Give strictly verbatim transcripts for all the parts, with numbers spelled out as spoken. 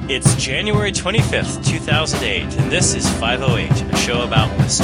It's January twenty-fifth, two thousand eight, and this is five oh eight, a show about Worcester.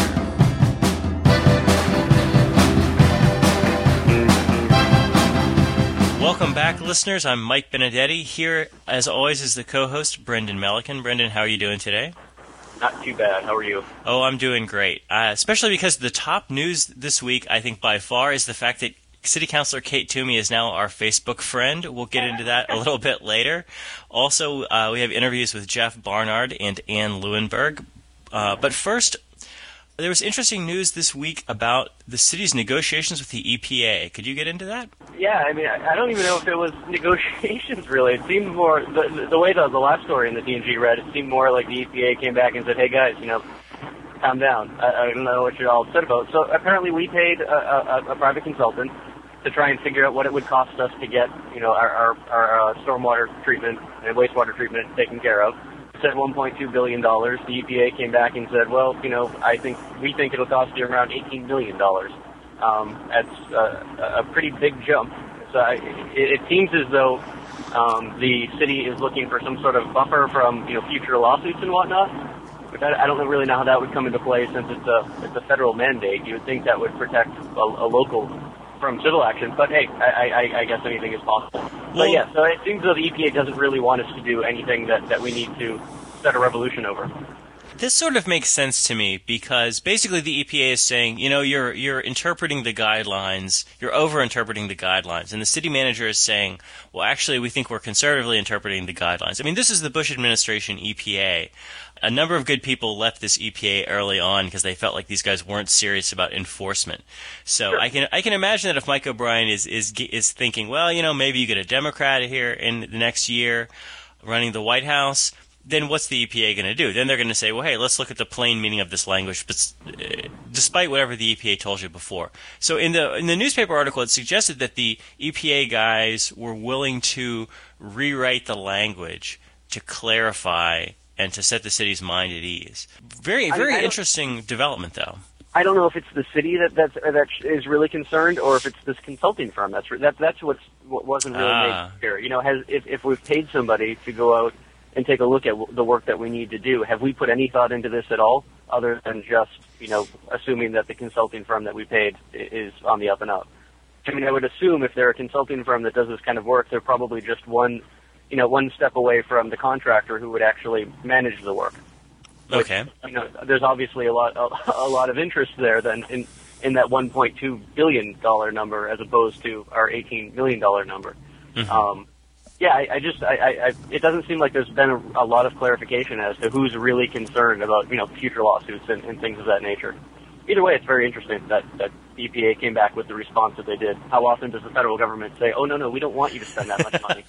Welcome back, listeners. I'm Mike Benedetti. Here, as always, is the co-host, Brendan Melican. Brendan, how are you doing today? Not too bad. How are you? Oh, I'm doing great. Uh, especially because the top news this week, I think by far, is the fact that City Councilor Kate Toomey is now our Facebook friend. We'll get into that a little bit later. Also, uh, we have interviews with Jeff Barnard and Ann Lewinberg. Uh, but first, there was interesting news this week about the city's negotiations with the E P A. Could you get into that? Yeah, I mean, I don't even know if it was negotiations, really. It seemed more, the, the way the, the last story in the D and G read, it seemed more like the E P A came back and said, hey, guys, you know, calm down. I, I don't know what you're all upset about. So apparently we paid a, a, a private consultant to try and figure out what it would cost us to get, you know, our, our, our uh, stormwater treatment and wastewater treatment taken care of. Said one point two billion dollars. The E P A came back and said, well, you know, I think we think it'll cost you around eighteen million dollars. Um, that's uh, a pretty big jump. So I, it, it seems as though um, the city is looking for some sort of buffer from, you know, future lawsuits and whatnot. Which I, I don't really know how that would come into play since it's a it's a federal mandate. You would think that would protect a, a local from civil action, but hey, I, I, I guess anything is possible. Well, but yeah, so it seems as though the E P A doesn't really want us to do anything that, that we need to start a revolution over. This sort of makes sense to me because basically the E P A is saying, you know, you're you're interpreting the guidelines, you're over-interpreting the guidelines, and the city manager is saying, well, actually, we think we're conservatively interpreting the guidelines. I mean, this is the Bush administration E P A. A number of good people left this E P A early on because they felt like these guys weren't serious about enforcement. So Sure. I can I can imagine that if Mike O'Brien is is is thinking, well, you know, maybe you get a Democrat here in the next year running the White House, then what's the E P A going to do? Then they're going to say, well, hey, let's look at the plain meaning of this language, but uh, despite whatever the E P A told you before. So in the in the newspaper article, it suggested that the E P A guys were willing to rewrite the language to clarify and to set the city's mind at ease. Very, very I, I interesting development, though. I don't know if it's the city that that's, that is really concerned, or if it's this consulting firm that's that, that's what's what wasn't really ah. made clear. You know, has if if we've paid somebody to go out and take a look at the work that we need to do, have we put any thought into this at all, other than just, you know, assuming that the consulting firm that we paid is on the up and up? I mean, I would assume if they're a consulting firm that does this kind of work, they're probably just one. You know, one step away from the contractor who would actually manage the work. Which, okay. You know, there's obviously a lot, a, a lot of interest there then in in that one point two billion dollar number as opposed to our eighteen million dollar number. Mm-hmm. Um, yeah, I, I just, I, I, I, it doesn't seem like there's been a, a lot of clarification as to who's really concerned about, you know, future lawsuits and, and things of that nature. Either way, it's very interesting that that E P A came back with the response that they did. How often does the federal government say, "Oh no, no, we don't want you to spend that much money"?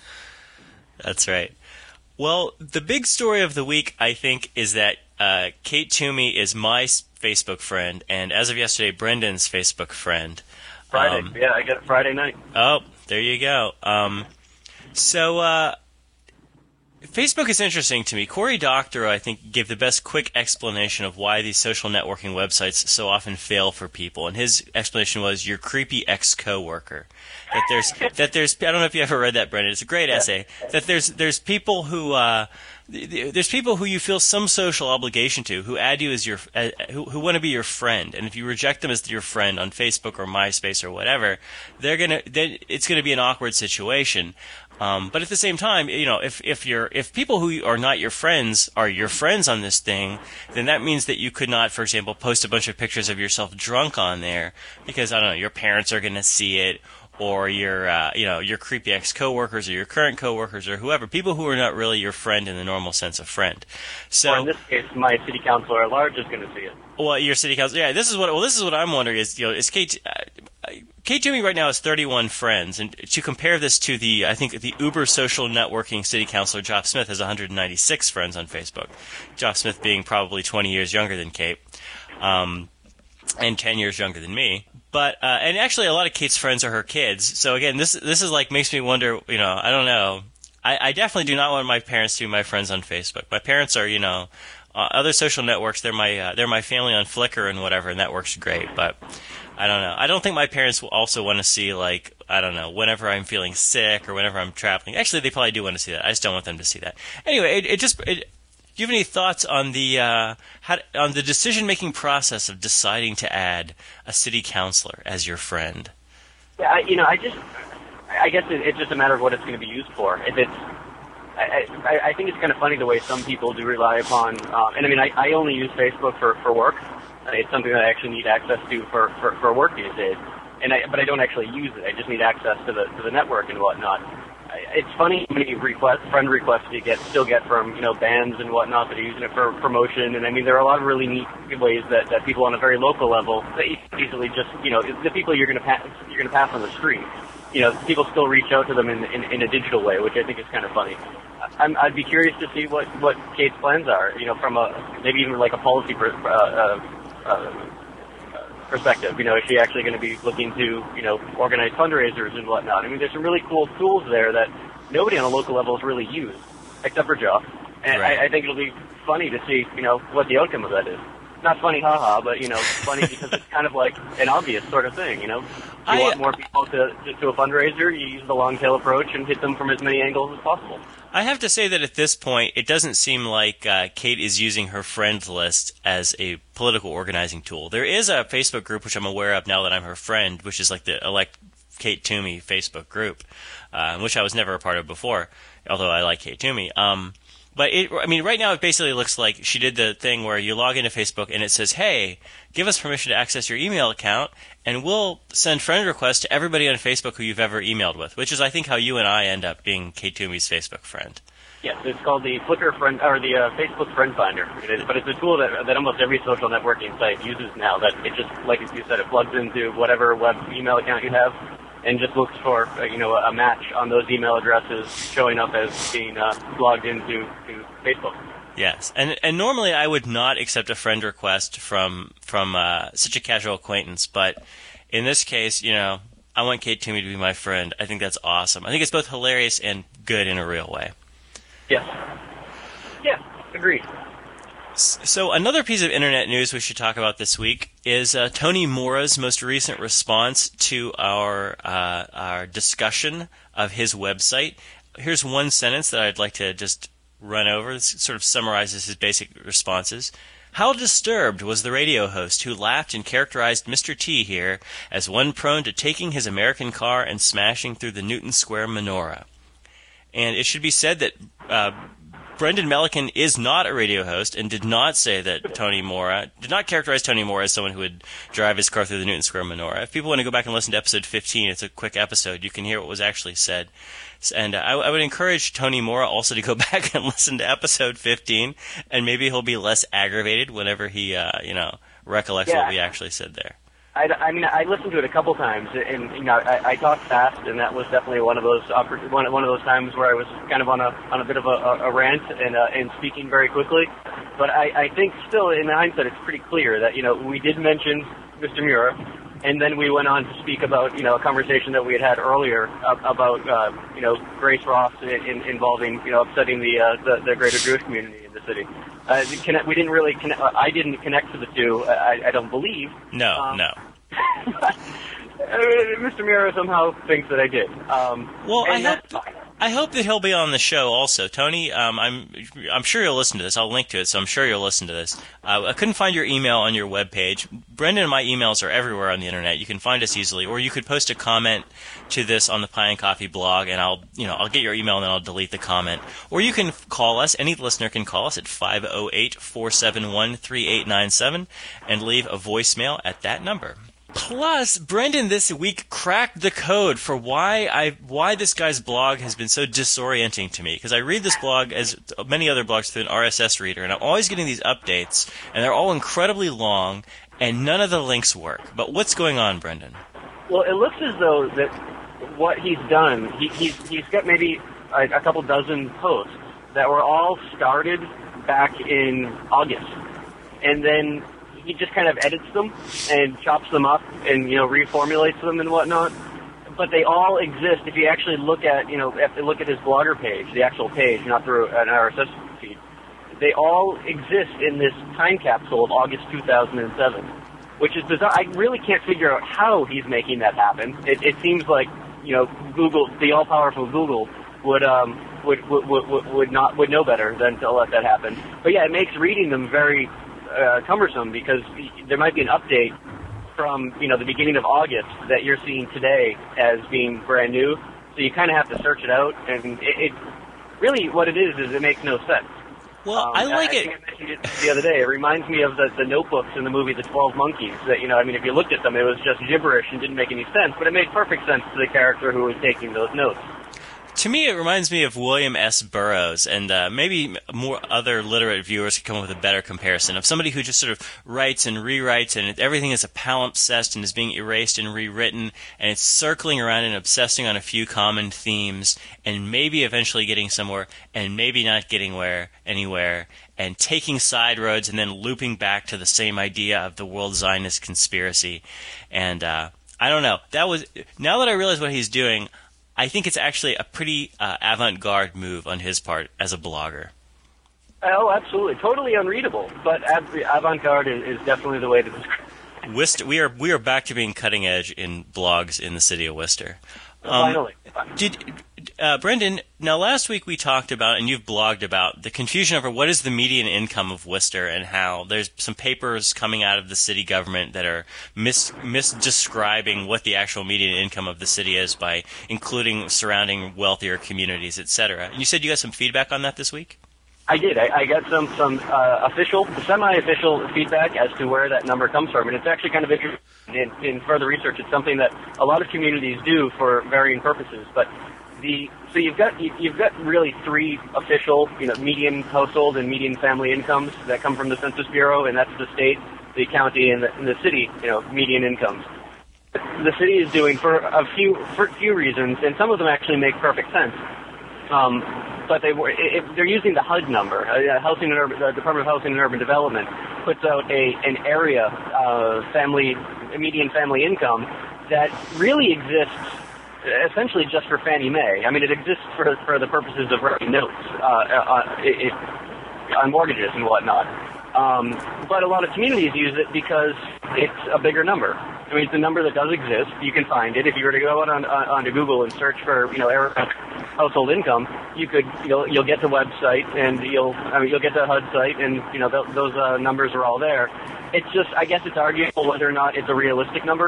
That's right. Well, the big story of the week, I think, is that uh, Kate Toomey is my Facebook friend, and as of yesterday, Brendan's Facebook friend. Friday. Um, yeah, I got it Friday night. Oh, there you go. Um, so, uh, Facebook is interesting to me. Cory Doctorow, I think, gave the best quick explanation of why these social networking websites so often fail for people, and his explanation was your creepy ex-coworker. That there's that there's I don't know if you ever read that, Brendan. It's a great essay. That there's there's people who uh, there's people who you feel some social obligation to, who add you as your uh, who who want to be your friend, and if you reject them as your friend on Facebook or MySpace or whatever, they're gonna then it's gonna be an awkward situation. Um, but at the same time, you know, if if you're if people who are not your friends are your friends on this thing, then that means that you could not, for example, post a bunch of pictures of yourself drunk on there because I don't know, your parents are going to see it, or your uh, you know your creepy ex coworkers or your current coworkers or whoever, people who are not really your friend in the normal sense of friend. So or in this case, my city councilor at large is going to see it. Well, your city council, yeah. This is what well, this is what I'm wondering is you know is Kate. Uh, Kate Toomey right now has thirty-one friends, and to compare this to the, I think the uber social networking city councilor Josh Smith has one hundred ninety-six friends on Facebook. Josh Smith being probably twenty years younger than Kate, um, and ten years younger than me. But uh, and actually, a lot of Kate's friends are her kids. So again, this this is like makes me wonder. You know, I don't know. I, I definitely do not want my parents to be my friends on Facebook. My parents are, you know, uh, other social networks, they're my uh, they're my family on Flickr and whatever, and that works great. But I don't know. I don't think my parents will also want to see, like, I don't know, whenever I'm feeling sick or whenever I'm traveling. Actually, they probably do want to see that. I just don't want them to see that. Anyway, it, it just. It, do you have any thoughts on the uh, how, on the decision-making process of deciding to add a city councilor as your friend? Yeah, I, you know, I just, I guess it, it's just a matter of what it's going to be used for. If it's, I, I, I think it's kind of funny the way some people do rely upon, um, and I mean, I, I only use Facebook for, for work. It's something that I actually need access to for, for, for work these days, and I, but I don't actually use it. I just need access to the to the network and whatnot. It's funny how many requests, friend requests you get, still get from, you know, bands and whatnot that are using it for promotion. And I mean, there are a lot of really neat ways that, that people on a very local level, that you can easily just, you know, the people you're going to pass, you're going to pass on the street, you know, people still reach out to them in, in, in a digital way, which I think is kind of funny. I'm, I'd be curious to see what, what Kate's plans are, you know, from a, maybe even like a policy per, uh, uh, uh, perspective. You know, is she actually going to be looking to, you know, organize fundraisers and whatnot? I mean, there's some really cool tools there that nobody on a local level has really used, except for Joe. And right. I, I think it'll be funny to see, you know, what the outcome of that is. Not funny, haha, but, you know, funny because it's kind of like an obvious sort of thing, you know? If you I, want more people to, to, to a fundraiser, you use the long tail approach and hit them from as many angles as possible. I have to say that at this point, it doesn't seem like uh, Kate is using her friend list as a political organizing tool. There is a Facebook group, which I'm aware of now that I'm her friend, which is like the Elect Kate Toomey Facebook group, uh, which I was never a part of before, although I like Kate Toomey. Um, but, it, I mean, right now it basically looks like she did the thing where you log into Facebook and it says, hey, give us permission to access your email account, and we'll send friend requests to everybody on Facebook who you've ever emailed with, which is, I think, how you and I end up being Kate Toomey's Facebook friend. Yes, it's called the Flickr friend, or the uh, Facebook Friend Finder. It is, but it's a tool that that almost every social networking site uses now. That it just, like you said, it plugs into whatever web email account you have, and just looks for uh, you know a match on those email addresses showing up as being uh, logged into to Facebook. Yes, and and normally I would not accept a friend request from from uh, such a casual acquaintance, but in this case, you know, I want Kate Toomey to be my friend. I think that's awesome. I think it's both hilarious and good in a real way. Yes. Yeah, agreed. So another piece of internet news we should talk about this week is uh, Tony Mora's most recent response to our uh, our discussion of his website. Here's one sentence that I'd like to just run over. This sort of summarizes his basic responses. How disturbed was the radio host who laughed and characterized Mister T here as one prone to taking his American car and smashing through the Newton Square menorah? And it should be said that uh, Brendan Melican is not a radio host and did not say that Tony Mora, did not characterize Tony Mora as someone who would drive his car through the Newton Square menorah. If people want to go back and listen to episode fifteen, it's a quick episode. You can hear what was actually said. And uh, I, I would encourage Tony Mora also to go back and listen to episode fifteen, and maybe he'll be less aggravated whenever he, uh, you know, recollects yeah. what we actually said there. I, I mean, I listened to it a couple times, and you know, I, I talked fast, and that was definitely one of those oppor- one, one of those times where I was kind of on a on a bit of a, a rant and uh, and speaking very quickly. But I, I think still, in hindsight, it's pretty clear that you know we did mention Mister Mura, and then we went on to speak about you know a conversation that we had had earlier about uh, you know Grace Ross in, in, involving you know upsetting the, uh, the the greater Jewish community in the city. Uh, connect, we didn't really connect, uh, I didn't connect to the two. I, I don't believe. No, um, no. Mister Mura somehow thinks that I did. Um, well, I hope fine. I hope that he'll be on the show also, Tony. Um, I'm I'm sure you'll listen to this. I'll link to it, so I'm sure you'll listen to this. Uh, I couldn't find your email on your webpage. Brendan and my emails are everywhere on the internet. You can find us easily, or you could post a comment to this on the Pie and Coffee blog, and I'll you know I'll get your email and then I'll delete the comment. Or you can call us. Any listener can call us at five oh eight, four seven one, three eight nine seven and leave a voicemail at that number. Plus, Brendan this week cracked the code for why I why this guy's blog has been so disorienting to me. Because I read this blog, as many other blogs, through an R S S reader, and I'm always getting these updates, and they're all incredibly long, and none of the links work. But what's going on, Brendan? Well, it looks as though that what he's done, he, he's, he's got maybe a, a couple dozen posts that were all started back in August. And then he just kind of edits them and chops them up and, you know, reformulates them and whatnot. But they all exist if you actually look at, you know, if you look at his Blogger page, the actual page, not through an R S S feed. they all exist in this time capsule of August two thousand seven, which is bizarre. I really can't figure out how he's making that happen. It, it seems like, you know, Google, the all-powerful Google, would um would would, would would not would know better than to let that happen. But yeah, it makes reading them very uh, cumbersome, because there might be an update from, you know, the beginning of August that you're seeing today as being brand new. So you kind of have to search it out, and it, it really what it is is it makes no sense. Well, um, I like I, I it. think I mentioned it the other day. It reminds me of the, the notebooks in the movie The Twelve Monkeys. That, you know, I mean, if you looked at them, it was just gibberish and didn't make any sense, but it made perfect sense to the character who was taking those notes. To me, it reminds me of William S. Burroughs, and uh, maybe more other literate viewers could come up with a better comparison of somebody who just sort of writes and rewrites, and everything is a palimpsest and is being erased and rewritten, and it's circling around and obsessing on a few common themes, and maybe eventually getting somewhere, and maybe not getting where anywhere, and taking side roads and then looping back to the same idea of the world Zionist conspiracy. And uh, I don't know. That was now that I realize what he's doing, I think it's actually a pretty uh, avant-garde move on his part as a blogger. Oh, absolutely. Totally unreadable, but avant-garde is, is definitely the way to describe it. Worcester, we are we are back to being cutting edge in blogs in the city of Worcester. Um, Finally. Did uh, Brendan? Now, last week we talked about, and you've blogged about, the confusion over what is the median income of Worcester, and how there's some papers coming out of the city government that are mis misdescribing what the actual median income of the city is by including surrounding wealthier communities, et cetera. And you said you got some feedback on that this week? I did. I, I got some some uh, official, semi-official feedback as to where that number comes from, and it's actually kind of interesting. In, in further research, it's something that a lot of communities do for varying purposes. But the so you've got you, you've got really three official, you know, median household and median family incomes that come from the Census Bureau, and that's the state, the county, and the, and the city, you know, median incomes. The city is doing for a few for a few reasons, and some of them actually make perfect sense. Um, but they were it, they're using the H U D number. Uh, Housing and Urban, the Department of Housing and Urban Development puts out a an area uh, family median family income that really exists essentially just for Fannie Mae. I mean, it exists for for the purposes of writing notes uh, uh, it, it, on mortgages and whatnot. Um, but a lot of communities use it because it's a bigger number. I mean, it's a number that does exist. You can find it. If you were to go out on, on onto Google and search for, you know, household income, you could you'll you'll get the website, and you'll I mean you'll get the H U D site, and you know th those uh, numbers are all there. It's just, I guess it's arguable whether or not it's a realistic number,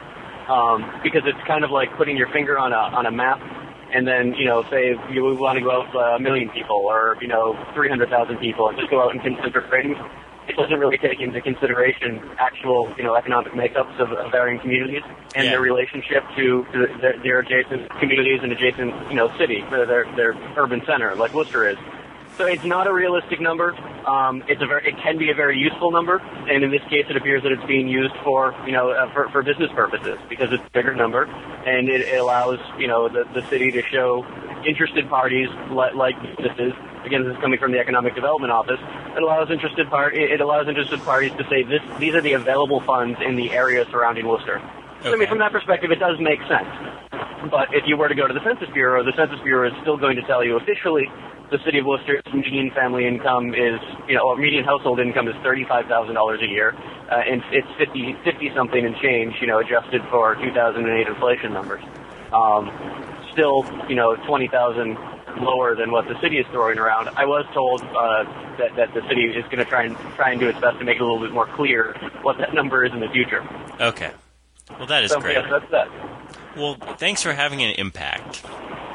um, because it's kind of like putting your finger on a on a map, and then, you know, say you want to go out uh, a million people, or, you know, three hundred thousand people, and just go out and consider things. It doesn't really take into consideration actual, you know, economic makeups of, of varying communities and yeah. their relationship to, to their, their adjacent communities and adjacent, you know, city, their, their urban center, like Worcester is. So it's not a realistic number. Um, it's a very, it can be a very useful number, and in this case, it appears that it's being used for, you know, uh, for, for business purposes, because it's a bigger number, and it, it allows, you know, the, the city to show interested parties like, like businesses. Again, this is coming from the Economic Development Office. It allows interested part. It allows interested parties to say this. These are the available funds in the area surrounding Worcester. Okay. So, I mean, from that perspective, it does make sense. But if you were to go to the Census Bureau, the Census Bureau is still going to tell you officially the city of Worcester's median family income is, you know, or median household income is thirty-five thousand dollars a year, uh, and it's fifty, fifty something and change, you know, adjusted for two thousand eight inflation numbers. Um, still, you know, twenty thousand lower than what the city is throwing around. I was told uh, that that the city is going to try and try and do its best to make it a little bit more clear what that number is in the future. Okay. Well, that is so, great. Yes, that's that. Well, thanks for having an impact.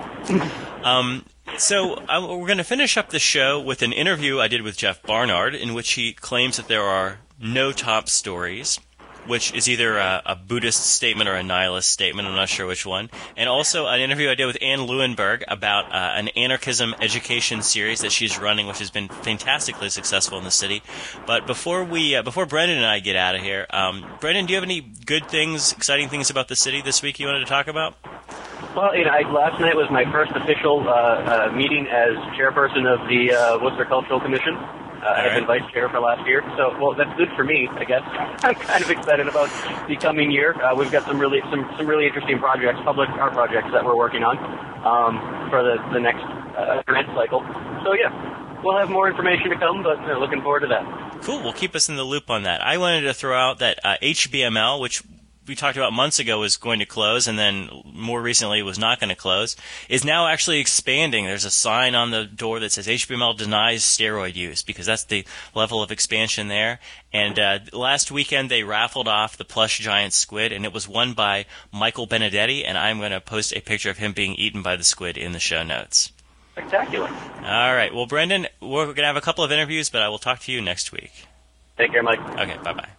um, so uh, we're going to finish up the show with an interview I did with Jeff Barnard, in which he claims that there are no top stories, which is either a, a Buddhist statement or a nihilist statement. I'm not sure which one. And also an interview I did with Ann Lewinberg about uh, an anarchism education series that she's running, which has been fantastically successful in the city. But before we, uh, before Brendan and I get out of here, um, Brendan, do you have any good things, exciting things about the city this week you wanted to talk about? Well, you know, I, last night was my first official uh, uh, meeting as chairperson of the uh, Worcester Cultural Commission. Uh, I've been vice chair for last year, so, well, that's good for me, I guess. I'm kind of excited about the coming year. Uh, we've got some really some, some really interesting projects, public art projects that we're working on um, for the, the next a grant cycle. So yeah, we'll have more information to come, but uh, looking forward to that. Cool. Well, keep us in the loop on that. I wanted to throw out that uh, H B M L, which we talked about months ago was going to close, and then more recently was not going to close, is now actually expanding. There's a sign on the door that says H B M L denies steroid use, because that's the level of expansion there. And uh, last weekend they raffled off the plush giant squid, and it was won by Michael Benedetti, and I'm going to post a picture of him being eaten by the squid in the show notes. Spectacular. All right. Well, Brendan, we're going to have a couple of interviews, but I will talk to you next week. Take care, Mike. Okay, bye-bye.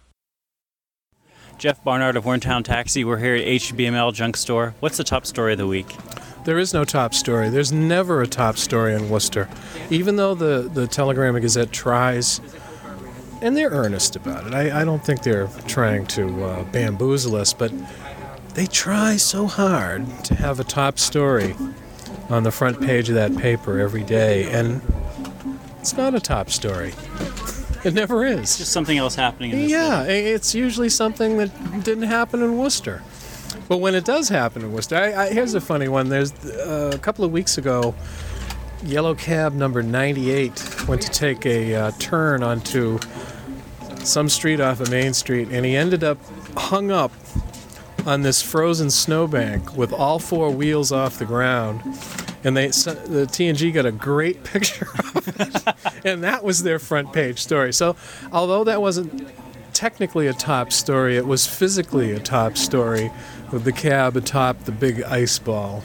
Jeff Barnard of Warrentown Taxi. We're here at H B M L Junk Store. What's the top story of the week? There is no top story. There's never a top story in Worcester. Even though the, the Telegram and Gazette tries, and they're earnest about it. I, I don't think they're trying to uh, bamboozle us, but they try so hard to have a top story on the front page of that paper every day, and it's not a top story. It never is. Just something else happening in this Yeah, city. it's usually something that didn't happen in Worcester. But when it does happen in Worcester, I, I, here's a funny one. There's uh, a couple of weeks ago, yellow cab number ninety-eight went to take a uh, turn onto some street off of Main Street, and he ended up hung up on this frozen snowbank with all four wheels off the ground. And they, the T N G got a great picture of it, and that was their front page story. So, although that wasn't technically a top story, it was physically a top story with the cab atop the big ice ball.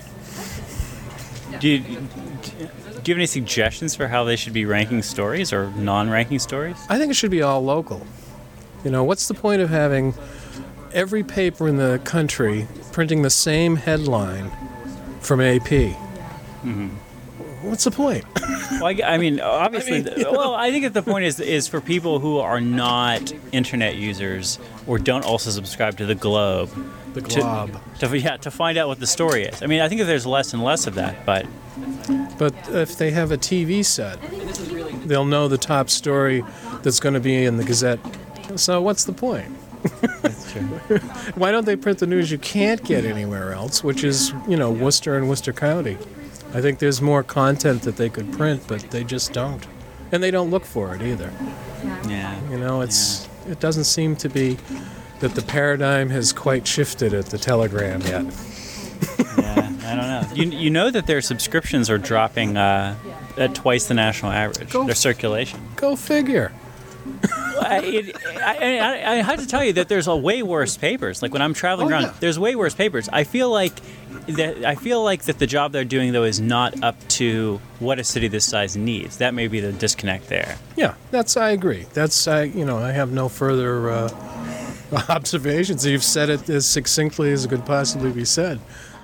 Do you, do you have any suggestions for how they should be ranking stories or non-ranking stories? I think it should be all local. You know, what's the point of having every paper in the country printing the same headline from A P? Mm-hmm. What's the point? Well, I, I mean, obviously, I mean, you know. well, I think that the point is is for people who are not internet users or don't also subscribe to the Globe. The Glob. To, to, yeah, to find out what the story is. I mean, I think that there's less and less of that, but... But if they have a T V set, they'll know the top story that's going to be in the Gazette. So what's the point? That's true. Why don't they print the news you can't get anywhere else, which is, you know, Worcester and Worcester County? I think there's more content that they could print, but they just don't. And they don't look for it either. Yeah. You know, it's it doesn't seem to be that the paradigm has quite shifted at the Telegram yet. Yeah, I don't know. You you know that their subscriptions are dropping uh, at twice the national average. Go- Their circulation. Go figure. I, it, I, I, I have to tell you that there's a way worse papers. Like when I'm traveling Oh, around, yeah. there's way worse papers. I feel like that. I feel like that the job they're doing though is not up to what a city this size needs. That may be the disconnect there. Yeah, that's I agree. That's I you know I have no further uh, observations. You've said it as succinctly as it could possibly be said.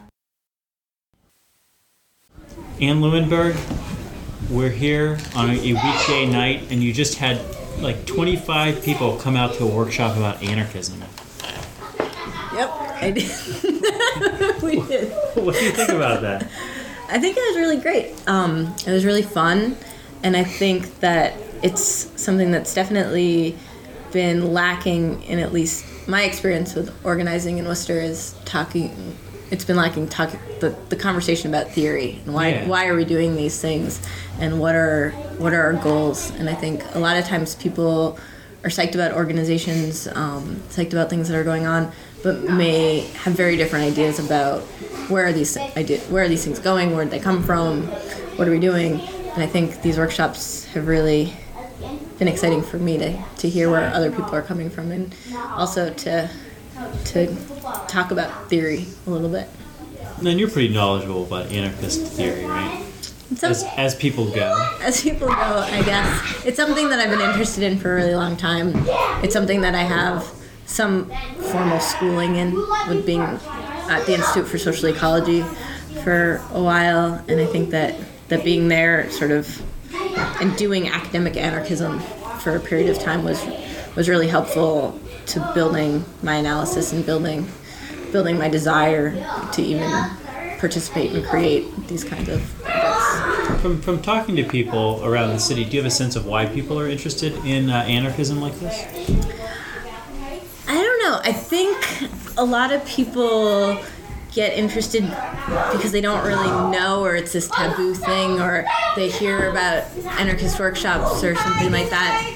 Ann Lewinberg, we're here on a weekday night, and you just had like twenty-five people come out to a workshop about anarchism. Yep, I did. We did. What do you think about that? I think it was really great. Um, it was really fun, and I think that it's something that's definitely been lacking in at least my experience with organizing in Worcester is talking. It's been lacking talk, the, the conversation about theory and why Yeah. why are we doing these things and what are what are our goals. And I think a lot of times people are psyched about organizations, um, psyched about things that are going on, but may have very different ideas about where are these idea, where are these things going, where did they come from, what are we doing. And I think these workshops have really been exciting for me to, to hear where other people are coming from, and also to to talk about theory a little bit. And you're pretty knowledgeable about anarchist theory, right? Some, As, as people go. as people go, I guess. It's something that I've been interested in for a really long time. It's something that I have some formal schooling in, with being at the Institute for Social Ecology for a while, and I think that, that being there sort of and doing academic anarchism for a period of time was was really helpful to building my analysis and building building my desire to even participate and create these kinds of projects. From from talking to people around the city, do you have a sense of why people are interested in uh, anarchism like this? I don't know. I think a lot of people get interested because they don't really know, or it's this taboo thing, or they hear about anarchist workshops or something like that.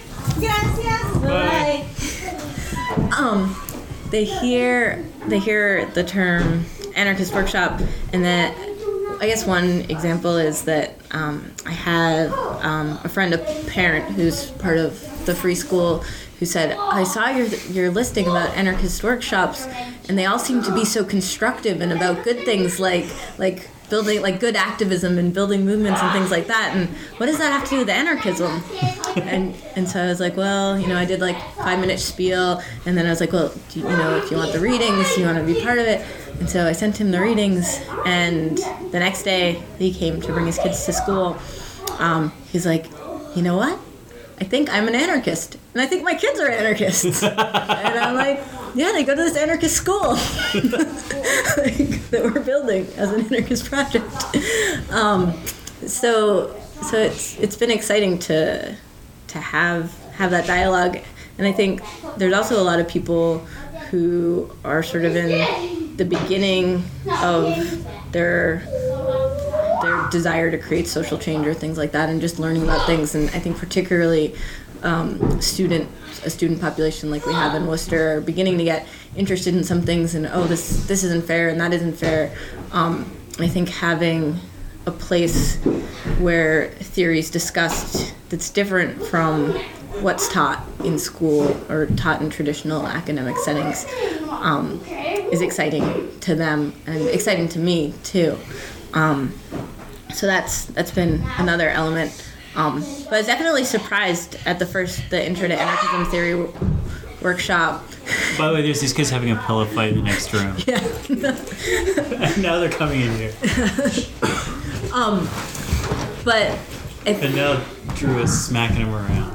Bye. Um, they hear they hear the term anarchist workshop, and that I guess one example is that um, I had um, a friend, a parent who's part of the free school, who said, I saw your your listing about anarchist workshops, and they all seem to be so constructive and about good things like like building like good activism and building movements and things like that. And what does that have to do with anarchism? And and so I was like, well, you know, I did like five minute spiel, and then I was like, well, do you, you know, if you want the readings, you want to be part of it. And so I sent him the readings, and the next day he came to bring his kids to school. Um, he's like, you know what? I think I'm an anarchist, and I think my kids are anarchists. And I'm like, yeah, they go to this anarchist school like, that we're building as an anarchist project. Um, so so it's it's been exciting to to have have that dialogue, and I think there's also a lot of people who are sort of in the beginning of their their desire to create social change or things like that, and just learning about things. And I think particularly um, student a student population like we have in Worcester are beginning to get interested in some things, and oh, this this isn't fair and that isn't fair. Um, I think having a place where theory is discussed that's different from what's taught in school or taught in traditional academic settings um, is exciting to them and exciting to me too. Um, so that's that's been another element. Um, but I was definitely surprised at the first the Intro to Anarchism Theory w- workshop. By the way, there's these kids having a pillow fight in the next room. Yeah. And now they're coming in here. um, but if, and now Drew is smacking them around.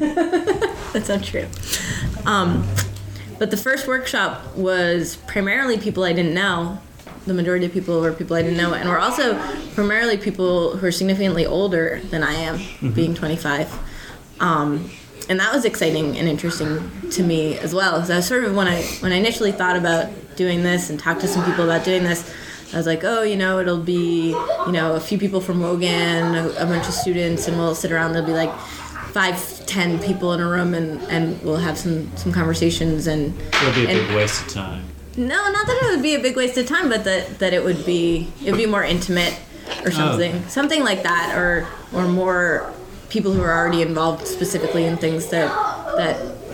That's not true. Um, but the first workshop was primarily people I didn't know. The majority of people were people I didn't know, and were also primarily people who are significantly older than I am, mm-hmm. being twenty-five. Um, and that was exciting and interesting to me as well. Because I was sort of, when I when I initially thought about doing this and talked to some people about doing this, I was like, oh, you know, it'll be, you know, a few people from Wogan, a, a bunch of students, and we'll sit around. There'll be like five, ten people in a room, and, and we'll have some, some conversations. And it'll be a and, big waste of time. No, not that it would be a big waste of time, but that, that it would be it would be more intimate or something, oh. something like that, or or more people who are already involved specifically in things that that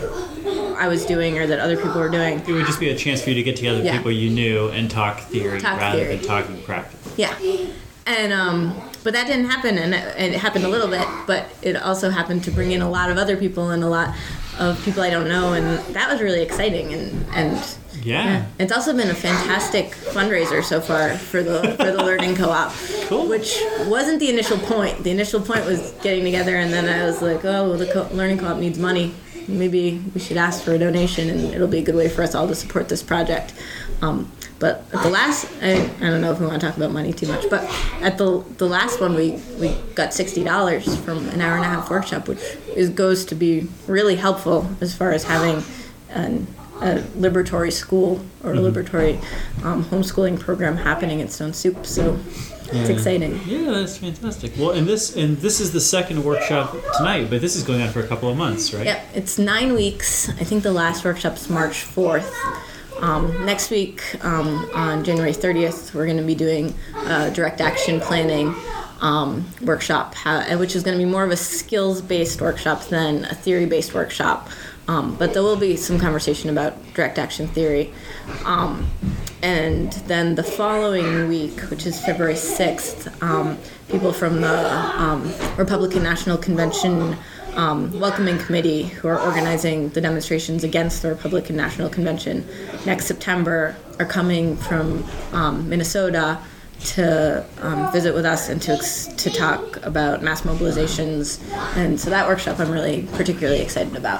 I was doing or that other people were doing. It would just be a chance for you to get together with yeah. people you knew and talk theory talk rather theory. than talking practice. Yeah, and um, but that didn't happen, and it, and it happened a little bit, but it also happened to bring in a lot of other people and a lot of people I don't know, and that was really exciting, and and. Yeah. yeah. It's also been a fantastic fundraiser so far for the for the Learning Co-op, cool. Which wasn't the initial point. The initial point was getting together, and then I was like, oh, well, the co- Learning Co-op needs money. Maybe we should ask for a donation, and it'll be a good way for us all to support this project. Um, but at the last, I, I don't know if we want to talk about money too much, but at the the last one, we, we got sixty dollars from an hour and a half workshop, which is goes to be really helpful as far as having an a liberatory school or a liberatory um, homeschooling program happening at Stone Soup, so yeah. It's exciting. Yeah, that's fantastic. Well, and this and this is the second workshop tonight, but this is going on for a couple of months, right? Yep, it's nine weeks. I think the last workshop's March fourth. Um, next week, um, on January thirtieth, we're going to be doing a direct action planning um, workshop, how, which is going to be more of a skills-based workshop than a theory-based workshop. Um, but there will be some conversation about direct action theory. Um, and then the following week, which is February sixth, um, people from the um, Republican National Convention um, Welcoming Committee, who are organizing the demonstrations against the Republican National Convention next September, are coming from um, Minnesota to um, visit with us and to to talk about mass mobilizations. And so that workshop I'm really particularly excited about.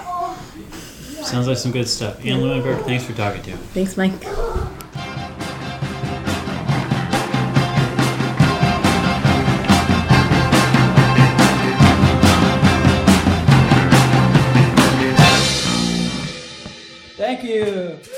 Sounds like some good stuff. Ann Lewinberg, thanks for talking to me. Thanks, Mike. Thank you.